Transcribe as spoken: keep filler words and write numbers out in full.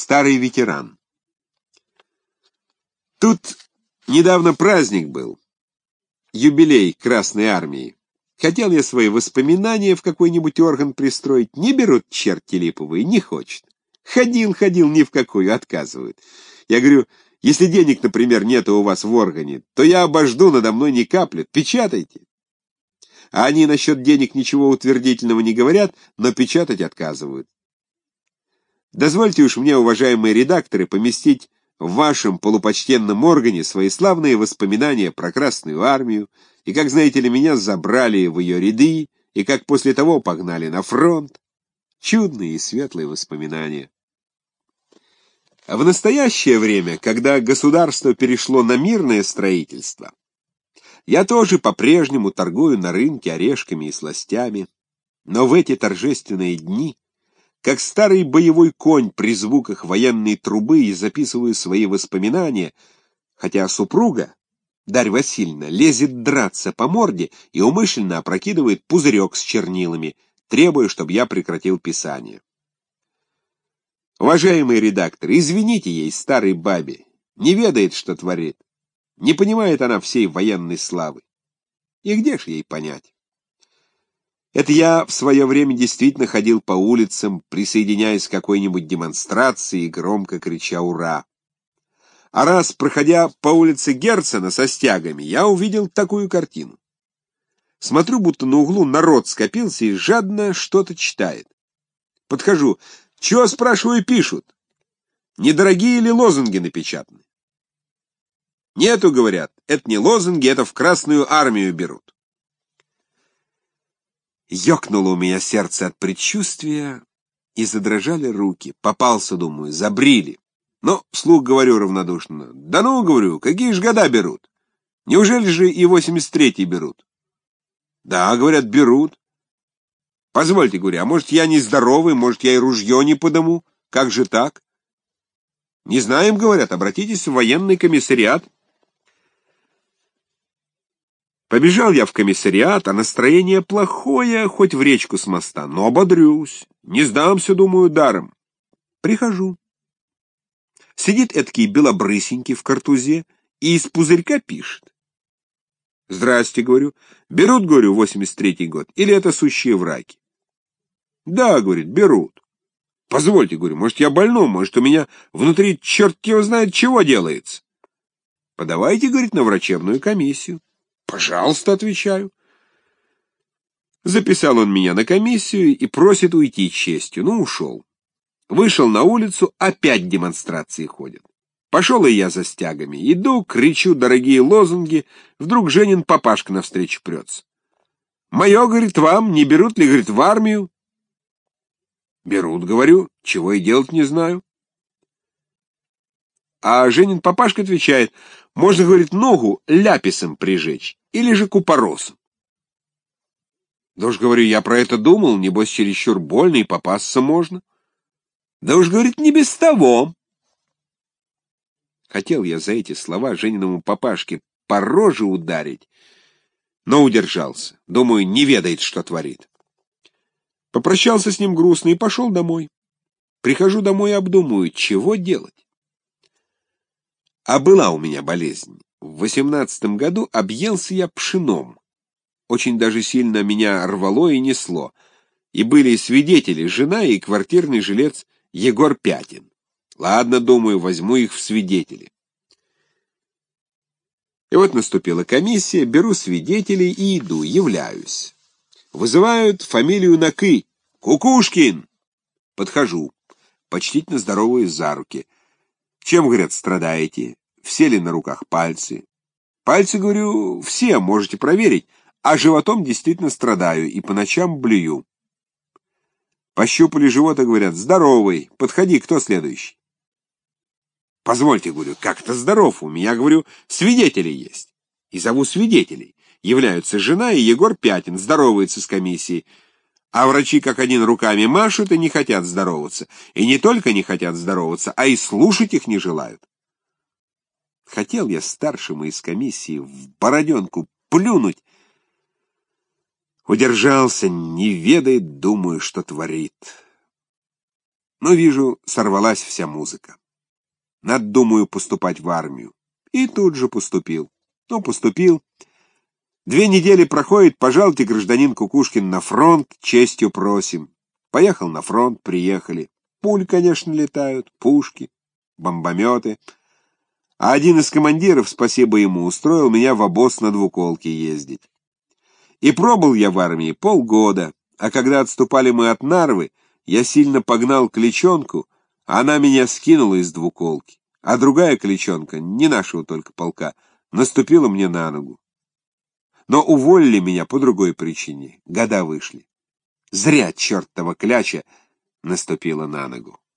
Старый ветеран. Тут недавно праздник был, юбилей Красной Армии. Хотел я свои воспоминания в какой-нибудь орган пристроить, не берут черти липовые, не хочет. Ходил, ходил, ни в какую, отказывают. Я говорю, если денег, например, нет у вас в органе, то я обожду, надо мной не каплет, печатайте. А они насчет денег ничего утвердительного не говорят, но печатать отказывают. Дозвольте уж мне, уважаемые редакторы, поместить в вашем полупочтенном органе свои славные воспоминания про Красную Армию, и как, знаете ли, меня забрали в ее ряды, и как после того погнали на фронт. Чудные и светлые воспоминания. А в настоящее время, когда государство перешло на мирное строительство, я тоже по-прежнему торгую на рынке орешками и сластями, но в эти торжественные дни, как старый боевой конь при звуках военной трубы, и записываю свои воспоминания, хотя супруга, Дарья Васильевна, лезет драться по морде и умышленно опрокидывает пузырек с чернилами, требуя, чтобы я прекратил писание. Уважаемый редактор, извините ей, старой бабе, не ведает, что творит. Не понимает она всей военной славы. И где ж ей понять? Это я в свое время действительно ходил по улицам, присоединяясь к какой-нибудь демонстрации и громко крича «Ура!». А раз, проходя по улице Герцена со стягами, я увидел такую картину. Смотрю, будто на углу народ скопился и жадно что-то читает. Подхожу. Чего, спрашиваю, пишут? Недорогие ли лозунги напечатаны? Нету, говорят, это не лозунги, это в Красную Армию берут. Ёкнуло у меня сердце от предчувствия, и задрожали руки. Попался, думаю, забрили. Но вслух говорю равнодушно. Да ну, говорю, какие ж года берут? Неужели же и восемьдесят третий берут? Да, говорят, берут. Позвольте, говорю, а может, я нездоровый, может, я и ружье не подыму? Как же так? Не знаем, говорят, обратитесь в военный комиссариат. Побежал я в комиссариат, а настроение плохое, хоть в речку с моста, но ободрюсь. Не сдамся, думаю, даром. Прихожу. Сидит эдакий белобрысенький в картузе и из пузырька пишет. Здрасте, говорю. Берут, говорю, восемьдесят третий год, или это сущие враки? Да, говорит, берут. Позвольте, говорю, может, я больной, может, у меня внутри черт его знает чего делается. Подавайте, говорит, на врачебную комиссию. Пожалуйста, отвечаю. Записал он меня на комиссию и просит уйти честью. Ну, ушел. Вышел на улицу, опять демонстрации ходят. Пошел и я за стягами. Иду, кричу дорогие лозунги, вдруг Женин папашка навстречу прется. Мое, говорит, вам, не берут ли, говорит, в армию? Берут, говорю, чего и делать не знаю. А Женин папашка отвечает, можно, говорит, ногу ляписом прижечь или же купоросом. Да уж, говорю, я про это думал, небось, чересчур больно и попасться можно. Да уж, говорит, не без того. Хотел я за эти слова Жениному папашке по роже ударить, но удержался. Думаю, не ведает, что творит. Попрощался с ним грустно и пошел домой. Прихожу домой и обдумываю, чего делать. А была у меня болезнь. В восемнадцатом году объелся я пшеном. Очень даже сильно меня рвало и несло. И были свидетели, жена и квартирный жилец Егор Пятин. Ладно, думаю, возьму их в свидетели. И вот наступила комиссия, беру свидетелей и иду, являюсь. Вызывают фамилию на «ки». Кукушкин! Подхожу, почтительно здороваюсь за руки. Чем, говорят, страдаете? Все ли на руках пальцы? Пальцы, говорю, все, можете проверить, а животом действительно страдаю и по ночам блюю. Пощупали живот и говорят, здоровый, подходи, кто следующий? Позвольте, говорю, как-то здоров, у меня, говорю, свидетели есть. И зову свидетелей. Являются жена и Егор Пятин, здороваются с комиссией. А врачи как один руками машут и не хотят здороваться. И не только не хотят здороваться, а и слушать их не желают. Хотел я старшему из комиссии в бороденку плюнуть. Удержался, не ведает, думаю, что творит. Но, вижу, сорвалась вся музыка. Надо, думаю, поступать в армию. И тут же поступил. Ну, поступил. Две недели проходит, пожалуйте, гражданин Кукушкин, на фронт, честью просим. Поехал на фронт, приехали. Пули, конечно, летают, пушки, бомбометы. А один из командиров, спасибо ему, устроил меня в обоз на двуколке ездить. И пробыл я в армии полгода, а когда отступали мы от Нарвы, я сильно погнал кличонку, а она меня скинула из двуколки, а другая кличонка, не нашего только полка, наступила мне на ногу. Но уволили меня по другой причине, года вышли. Зря чертова кляча наступила на ногу.